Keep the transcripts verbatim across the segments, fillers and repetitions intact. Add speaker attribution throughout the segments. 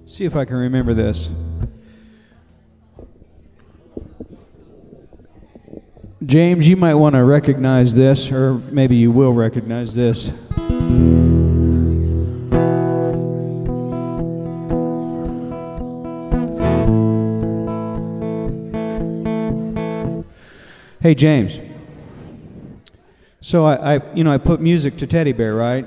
Speaker 1: See if I can remember this. James, you might want to recognize this, or maybe you will recognize this. Hey, James. So I, I, you know, I put music to Teddy Bear, right?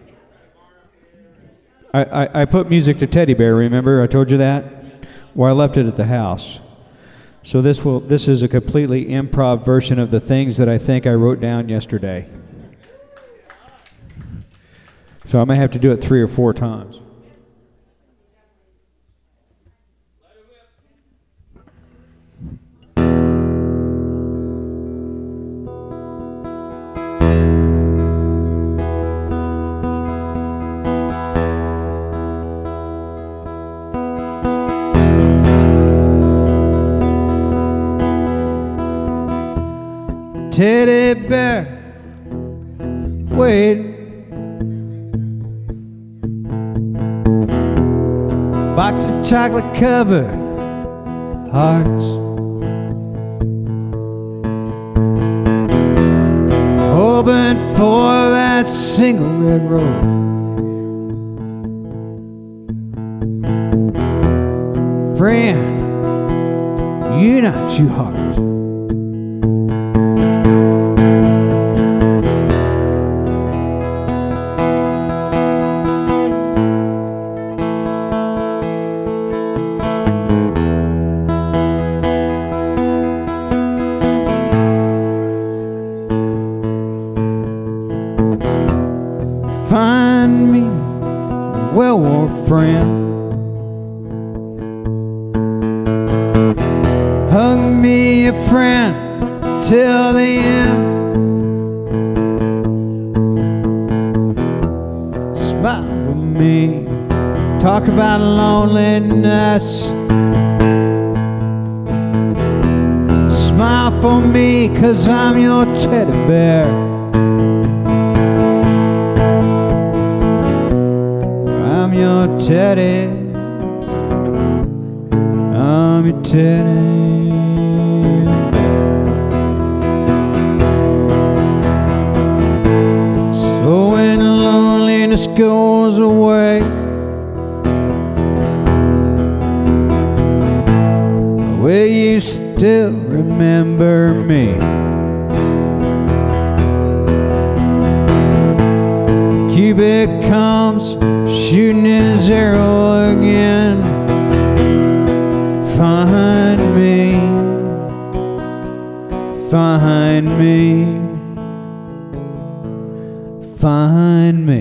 Speaker 1: I, I, I put music to Teddy Bear, remember? I told you that? Well, I left it at the house. So this will this is a completely improv version of the things that I think I wrote down yesterday. So I may have to do it three or four times. Teddy bear, wait. Box of chocolate covered hearts. Hoping for that single red rose. Friend, you're not too hard. Find me a well-worn friend. Hug me a friend till the end. Smile with me, talk about loneliness. Smile for me, 'cause I'm your teddy bear. I'm your teddy, I'm your teddy. So when loneliness goes away, will you still remember me? Cupid comes shooting his arrow again. Find me, find me, find me.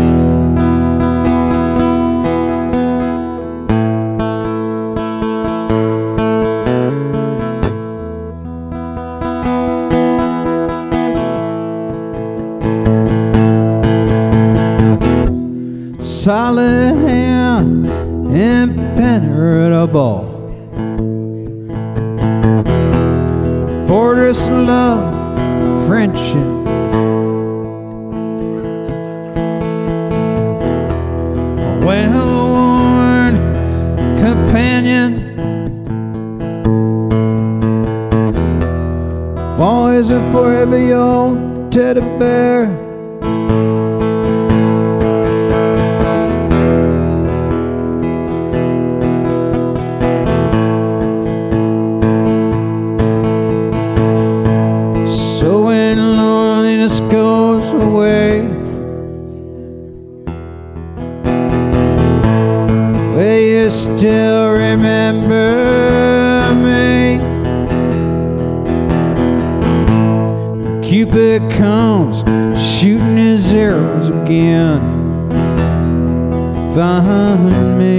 Speaker 1: Solid hand, impenetrable. Fortress of love, friendship. Well-worn companion. Always and forever your teddy bear. Goes away, will you still remember me? Cupid comes shooting his arrows again. Find me,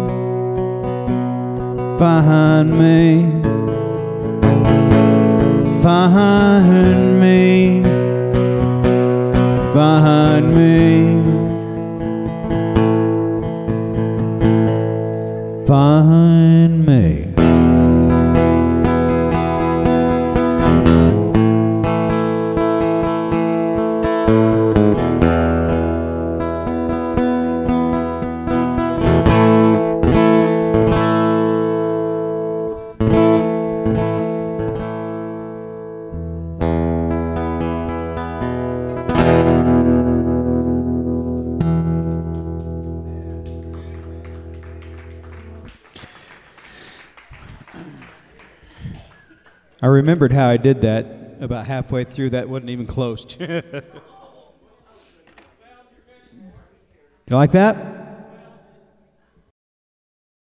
Speaker 1: find me, find me, find me, find me. I remembered how I did that about halfway through. That wasn't even close. You like that?